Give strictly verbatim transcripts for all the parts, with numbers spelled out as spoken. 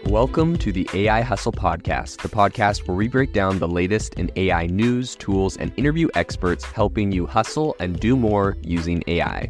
Welcome to the A I Hustle Podcast, the podcast where we break down the latest in A I news, tools, and interview experts helping you hustle and do more using A I.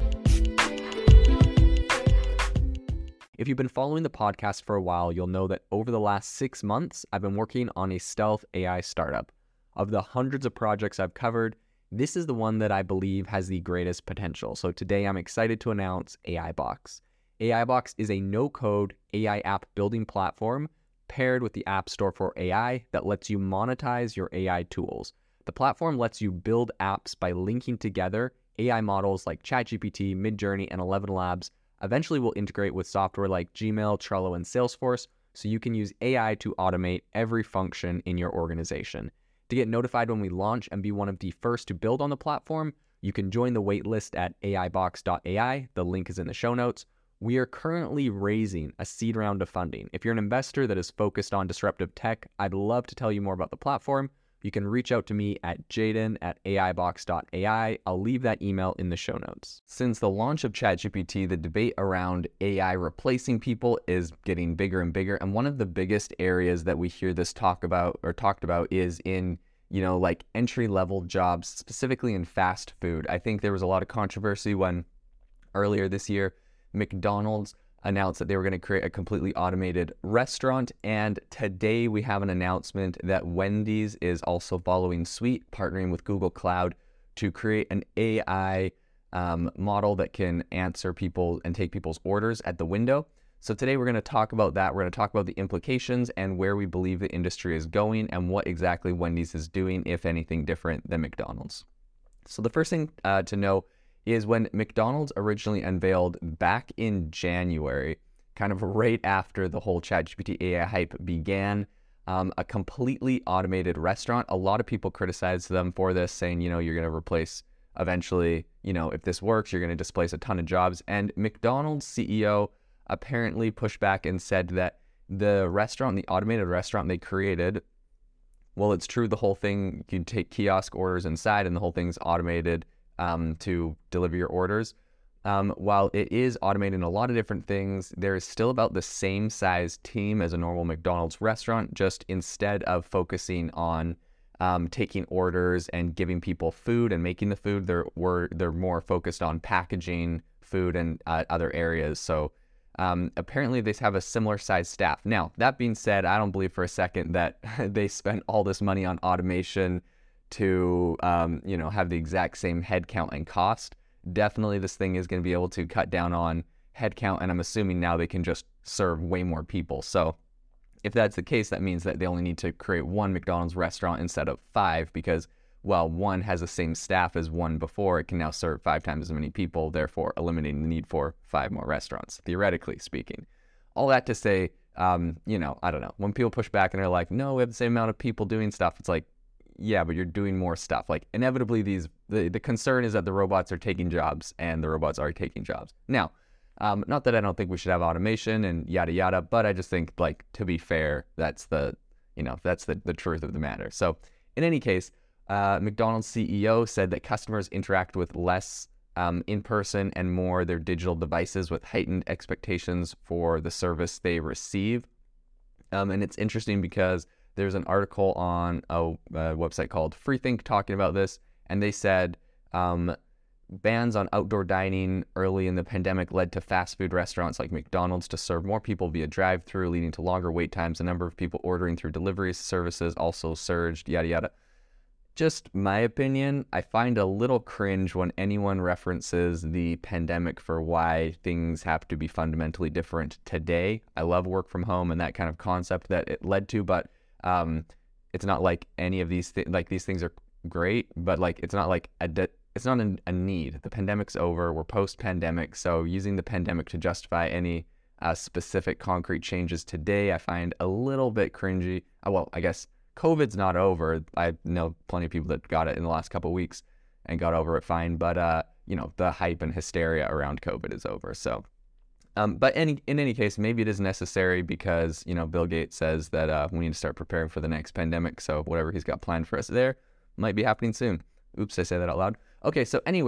If you've been following the podcast for a while, you'll know that over the last six months, I've been working on a stealth A I startup. Of the hundreds of projects I've covered, this is the one that I believe has the greatest potential. So today I'm excited to announce AIBox. AIBox is a no-code A I app building platform paired with the App Store for A I that lets you monetize your A I tools. The platform lets you build apps by linking together A I models like ChatGPT, Midjourney, and Eleven Labs. Eventually will integrate with software like Gmail, Trello, and Salesforce, so you can use A I to automate every function in your organization. To get notified when we launch and be one of the first to build on the platform, you can join the waitlist at A I box dot A I. The link is in the show notes. We are currently raising a seed round of funding. If you're an investor that is focused on disruptive tech, I'd love to tell you more about the platform. You can reach out to me at jaden at A I box dot A I. I'll leave that email in the show notes. Since the launch of ChatGPT, the debate around A I replacing people is getting bigger and bigger. And one of the biggest areas that we hear this talk about or talked about is in, you know, like entry-level jobs, specifically in fast food. I think there was a lot of controversy when earlier this year, McDonald's announced that they were going to create a completely automated restaurant, and today we have an announcement that Wendy's is also following suit, partnering with Google Cloud to create an A I um, model that can answer people and take people's orders at the window. So today we're going to talk about that. We're going to talk about the implications and where we believe the industry is going and what exactly Wendy's is doing, if anything different than McDonald's. So the first thing uh, to know is when McDonald's originally unveiled back in January, kind of right after the whole ChatGPT A I hype began, um, a completely automated restaurant. A lot of people criticized them for this, saying, you know, you're going to replace eventually, you know, if this works, you're going to displace a ton of jobs. And McDonald's C E O apparently pushed back and said that the restaurant, the automated restaurant they created, well, it's true, the whole thing, you take kiosk orders inside and the whole thing's automated Um, to deliver your orders. Um, while it is automating a lot of different things, there is still about the same size team as a normal McDonald's restaurant, just instead of focusing on um, taking orders and giving people food and making the food, they're, we're, they're more focused on packaging food and uh, other areas. So um, apparently they have a similar size staff. Now, that being said, I don't believe for a second that they spent all this money on automation to, um, you know, have the exact same headcount and cost. Definitely this thing is going to be able to cut down on headcount, and I'm assuming now they can just serve way more people. So if that's the case, that means that they only need to create one McDonald's restaurant instead of five, because, well, one has the same staff as one before, it can now serve five times as many people, therefore eliminating the need for five more restaurants, theoretically speaking. All that to say, um, you know, I don't know, when people push back and they're like, no, we have the same amount of people doing stuff, it's like, yeah, but you're doing more stuff. Like, inevitably, these the, the concern is that the robots are taking jobs, and the robots are taking jobs. Now, um, not that I don't think we should have automation and yada yada, but I just think, like, to be fair, that's the, you know, that's the, the truth of the matter. So, in any case, uh, McDonald's C E O said that customers interact with less um, in person and more their digital devices, with heightened expectations for the service they receive. Um, and it's interesting because there's an article on a, a website called Freethink talking about this, and they said um, bans on outdoor dining early in the pandemic led to fast food restaurants like McDonald's to serve more people via drive-through, leading to longer wait times. The number of people ordering through delivery services also surged, yada, yada. Just my opinion, I find a little cringe when anyone references the pandemic for why things have to be fundamentally different today. I love work from home and that kind of concept that it led to, but Um, it's not like any of these things, like these things are great, but like, it's not like a, de- it's not a, a need. The pandemic's over, we're post-pandemic. So using the pandemic to justify any uh, specific concrete changes today, I find a little bit cringy. Uh, well, I guess COVID's not over. I know plenty of people that got it in the last couple of weeks and got over it fine, but uh, you know, the hype and hysteria around COVID is over. So Um, but any, in any case, maybe it is necessary because, you know, Bill Gates says that uh, we need to start preparing for the next pandemic. So whatever he's got planned for us there might be happening soon. Oops, I say that out loud. Okay, so anyways,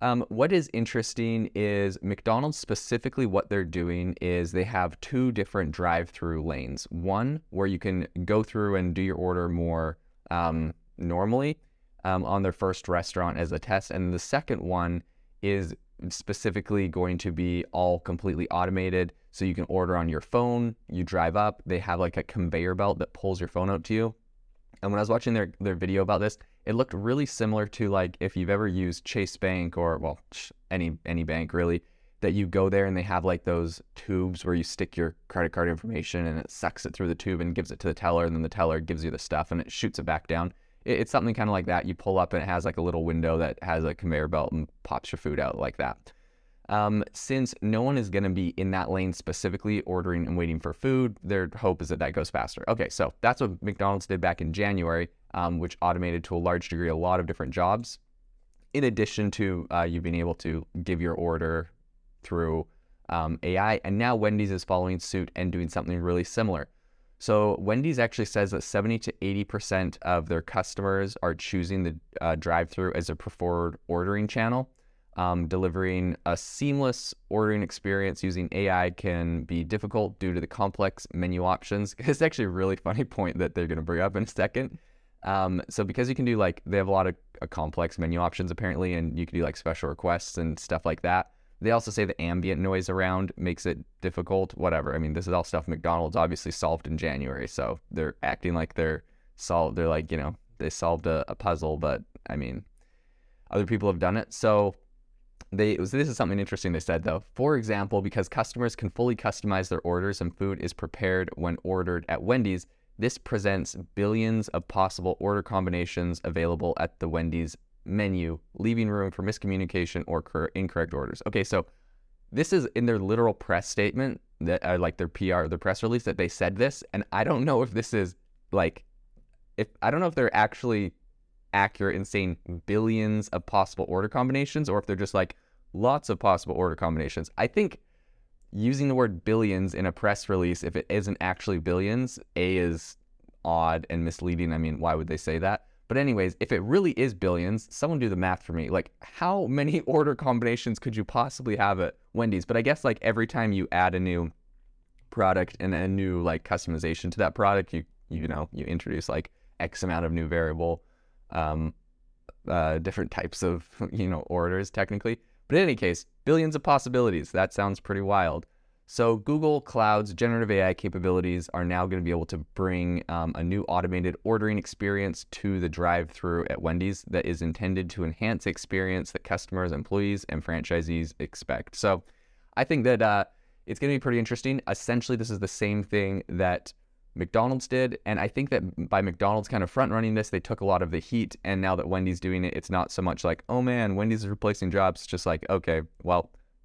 Um, what is interesting is McDonald's specifically what they're doing is they have two different drive-through lanes. One where you can go through and do your order more um, normally um, on their first restaurant as a test. And the second one is specifically going to be all completely automated. So you can order on your phone, you drive up, they have like a conveyor belt that pulls your phone out to you. And when I was watching their, their video about this, it looked really similar to like if you've ever used Chase Bank or, well, any any bank really, that you go there and they have like those tubes where you stick your credit card information and it sucks it through the tube and gives it to the teller, and then the teller gives you the stuff and it shoots it back down. It, it's something kind of like that. You pull up and it has like a little window that has a conveyor belt and pops your food out like that. Um, since no one is going to be in that lane specifically ordering and waiting for food, their hope is that that goes faster. Okay, so that's what McDonald's did back in January, um, which automated to a large degree a lot of different jobs. In addition to uh, you being able to give your order through um, A I, and now Wendy's is following suit and doing something really similar. So Wendy's actually says that seventy to eighty percent of their customers are choosing the uh, drive-through as a preferred ordering channel. Um, delivering a seamless ordering experience using A I can be difficult due to the complex menu options. It's actually a really funny point that they're going to bring up in a second. Um, so because you can do like, they have a lot of uh, complex menu options apparently, and you can do like special requests and stuff like that. They also say the ambient noise around makes it difficult, whatever. I mean, this is all stuff McDonald's obviously solved in January. So they're acting like they're solved. They're like, you know, they solved a, a puzzle, but I mean, other people have done it. So They, this is something interesting they said though. For example, because customers can fully customize their orders and food is prepared when ordered at Wendy's, this presents billions of possible order combinations available at the Wendy's menu, leaving room for miscommunication or incorrect orders. Okay, so this is in their literal press statement, that uh, like their P R, their press release, that they said this, and I don't know if this is like, if I don't know if they're actually accurate in saying billions of possible order combinations, or if they're just like lots of possible order combinations. I think using the word billions in a press release, if it isn't actually billions, A, is odd and misleading. I mean, why would they say that? But anyways, if it really is billions, someone do the math for me. Like, how many order combinations could you possibly have at Wendy's? But I guess like every time you add a new product and a new like customization to that product, you you know, you introduce like X amount of new variable um uh different types of, you know, orders technically. But in any case, billions of possibilities. That sounds pretty wild. So Google Cloud's generative A I capabilities are now going to be able to bring um, a new automated ordering experience to the drive-thru at Wendy's that is intended to enhance the experience that customers, employees, and franchisees expect. So I think that uh, it's going to be pretty interesting. Essentially, this is the same thing that McDonald's did, and I think that by McDonald's kind of front running this, they took a lot of the heat, and now that Wendy's doing it, it's not so much like, oh man, Wendy's is replacing jobs. It's just like, okay, well,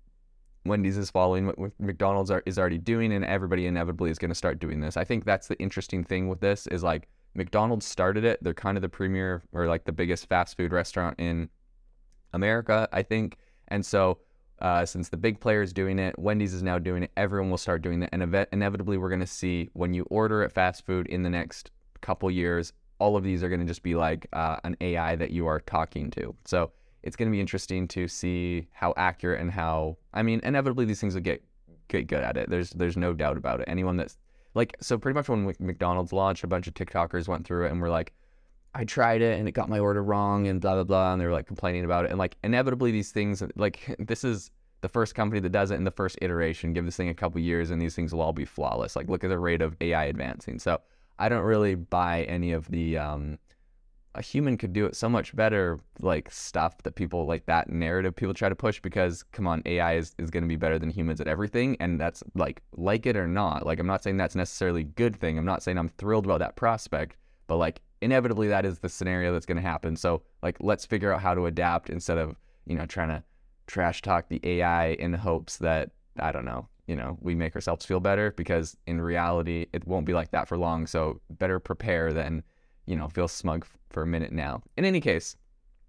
Wendy's is following what McDonald's are, is already doing, and everybody inevitably is going to start doing this. I think that's the interesting thing with this is like McDonald's started it. They're kind of the premier or like the biggest fast food restaurant in America, I think. And so uh, since the big player is doing it, Wendy's is now doing it. Everyone will start doing it. And ev- inevitably, we're going to see when you order at fast food in the next couple years, all of these are going to just be like uh, an A I that you are talking to. So it's going to be interesting to see how accurate and how, I mean, inevitably these things will get, get good at it. There's there's no doubt about it. Anyone that's like, so pretty much when McDonald's launched, a bunch of TikTokers went through it and were like, I tried it and it got my order wrong and blah, blah, blah. And they were like complaining about it. And like inevitably these things, like this is the first company that does it in the first iteration. Give this thing a couple years and these things will all be flawless. Like look at the rate of A I advancing. So I don't really buy any of the, um, a human could do it so much better, like stuff that people like that narrative people try to push, because come on, A I is, is going to be better than humans at everything. And that's like, like it or not, like, I'm not saying that's necessarily a good thing. I'm not saying I'm thrilled about that prospect, but like inevitably that is the scenario that's going to happen. So like, let's figure out how to adapt instead of, you know, trying to trash talk the A I in hopes that, I don't know, you know, we make ourselves feel better, because in reality, it won't be like that for long. So better prepare than, you know, feel smug for a minute now. In any case,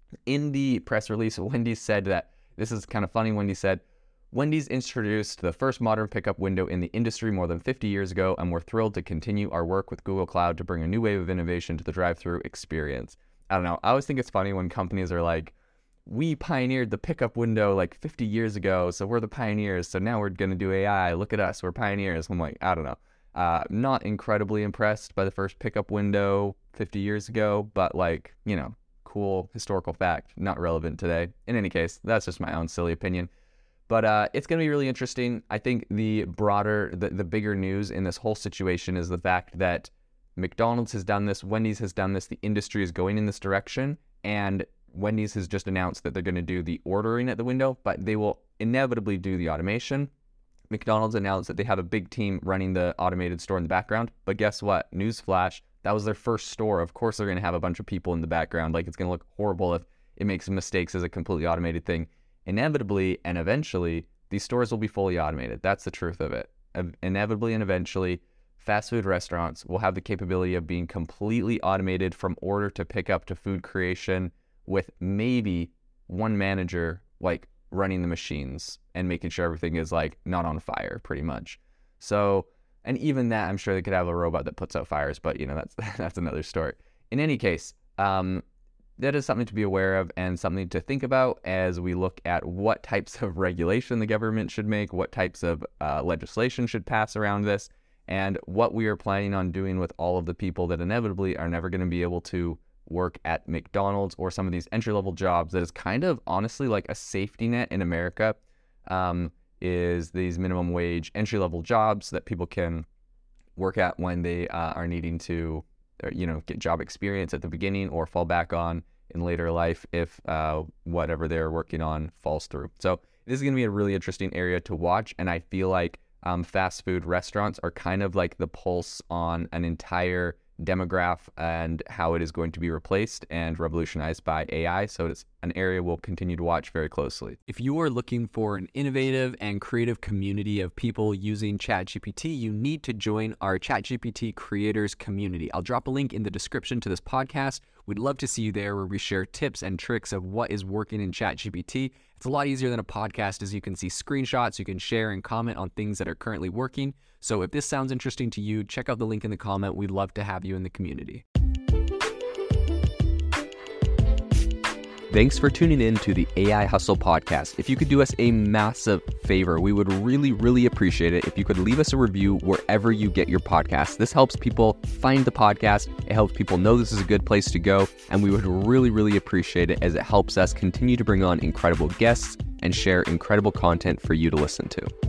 in the press release, Wendy's said that, this is kind of funny, Wendy said, Wendy's introduced the first modern pickup window in the industry more than fifty years ago, and we're thrilled to continue our work with Google Cloud to bring a new wave of innovation to the drive-thru experience. I don't know. I always think it's funny when companies are like, we pioneered the pickup window like fifty years ago, so we're the pioneers, so now we're going to do A I. Look at us, we're pioneers. I'm like, I don't know. Uh, not incredibly impressed by the first pickup window fifty years ago, but like, you know, cool historical fact, not relevant today. In any case, that's just my own silly opinion. But uh, it's going to be really interesting. I think the broader, the, the bigger news in this whole situation is the fact that McDonald's has done this, Wendy's has done this, the industry is going in this direction, and Wendy's has just announced that they're going to do the ordering at the window, but they will inevitably do the automation. McDonald's announced that they have a big team running the automated store in the background, but guess what? Newsflash, that was their first store. Of course they're going to have a bunch of people in the background. Like, it's going to look horrible if it makes mistakes as a completely automated thing. Inevitably and eventually, these stores will be fully automated. That's the truth of it. Inevitably and eventually, fast food restaurants will have the capability of being completely automated from order to pickup to food creation, with maybe one manager like running the machines and making sure everything is like not on fire pretty much. So, and even that, I'm sure they could have a robot that puts out fires, but you know, that's that's another story. In any case, um, that is something to be aware of and something to think about as we look at what types of regulation the government should make, what types of uh, legislation should pass around this, and what we are planning on doing with all of the people that inevitably are never going to be able to work at McDonald's or some of these entry-level jobs that is kind of honestly like a safety net in America, um, is these minimum wage entry-level jobs that people can work at when they uh, are needing to, you know, get job experience at the beginning or fall back on in later life if uh, whatever they're working on falls through. So this is going to be a really interesting area to watch, and I feel like um, fast food restaurants are kind of like the pulse on an entire demographic and how it is going to be replaced and revolutionized by A I. So it's an area we'll continue to watch very closely. If you are looking for an innovative and creative community of people using ChatGPT, you need to join our ChatGPT creators community. I'll drop a link in the description to this podcast. We'd love to see you there, where we share tips and tricks of what is working in ChatGPT. It's a lot easier than a podcast, as you can see screenshots, you can share and comment on things that are currently working. So if this sounds interesting to you, check out the link in the comment. We'd love to have you in the community. Thanks for tuning in to the A I Hustle podcast. If you could do us a massive favor, we would really, really appreciate it if you could leave us a review wherever you get your podcasts. This helps people find the podcast. It helps people know this is a good place to go. And we would really, really appreciate it, as it helps us continue to bring on incredible guests and share incredible content for you to listen to.